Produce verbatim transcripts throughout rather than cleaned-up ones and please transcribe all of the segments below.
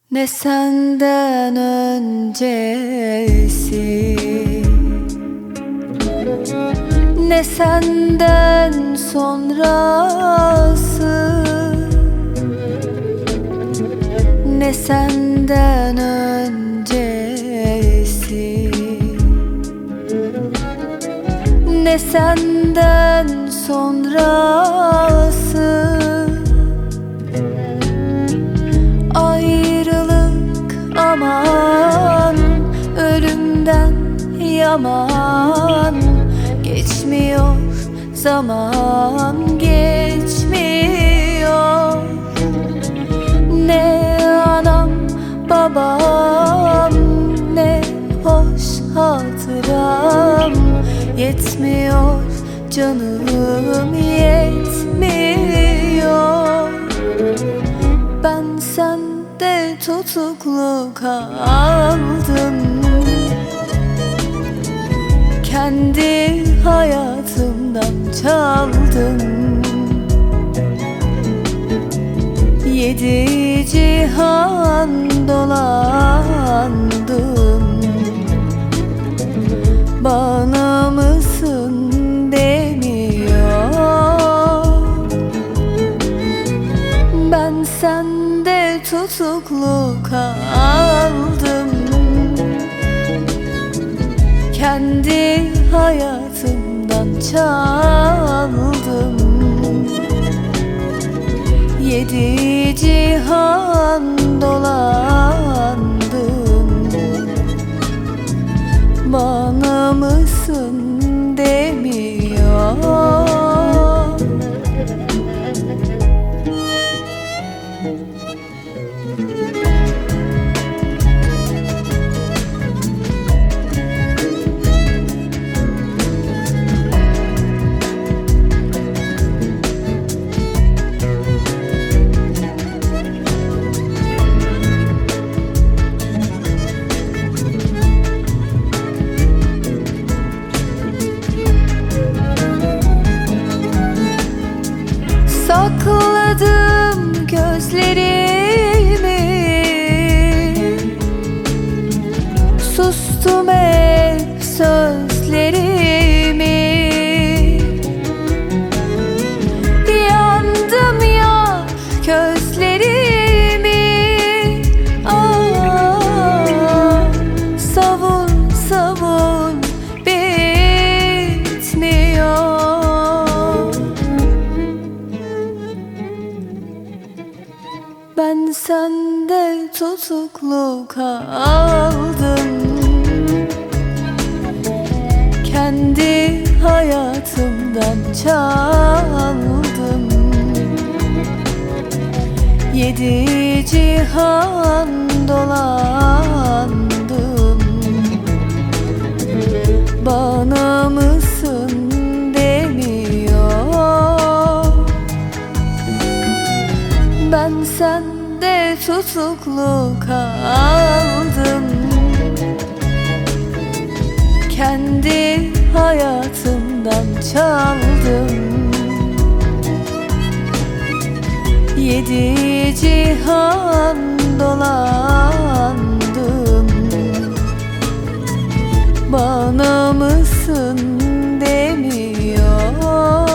Ne senden öncesi, ne senden sonrası, ne senden öncesi, ne senden sonrası. Ayrılık aman, ölümden yaman. Geçmiyor zaman, geçmiyor. Ne anam babam, ne hoş hatıram. Yetmiyor canım, yetmiyor. Ben sende tutuklu kaldım, kendi hayatımdan çaldım. Yedi cihan dolandım, bana mısın demiyor. Ben sende tutuklu kaldım, kendi hayatımdan çaldım. Yedi cihan dolandım, bana mısın demiyor. Sakladım gözlerimi, sustum hep sözlerimi. Yandım ya gözlerimi, ah, savun savun bitmiyor. Ben sende tutuklu kaldım, kendi hayatımdan çaldım. Yedi cihan dolandım, bana mısın demiyor. Ben sende tutuklu kaldım, kendi hayatımdan çaldım. Yedi cihan dolandım, bana mısın demiyor.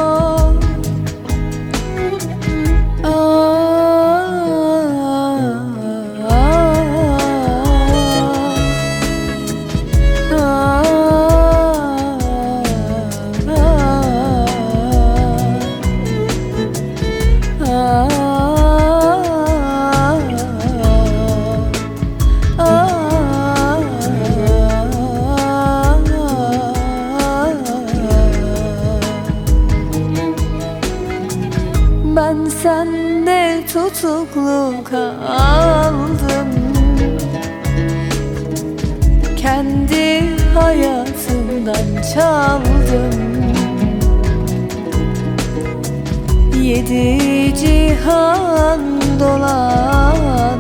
Ben sende tutuklu kaldım, kendi hayatımdan çaldım. Yedi cihan dolan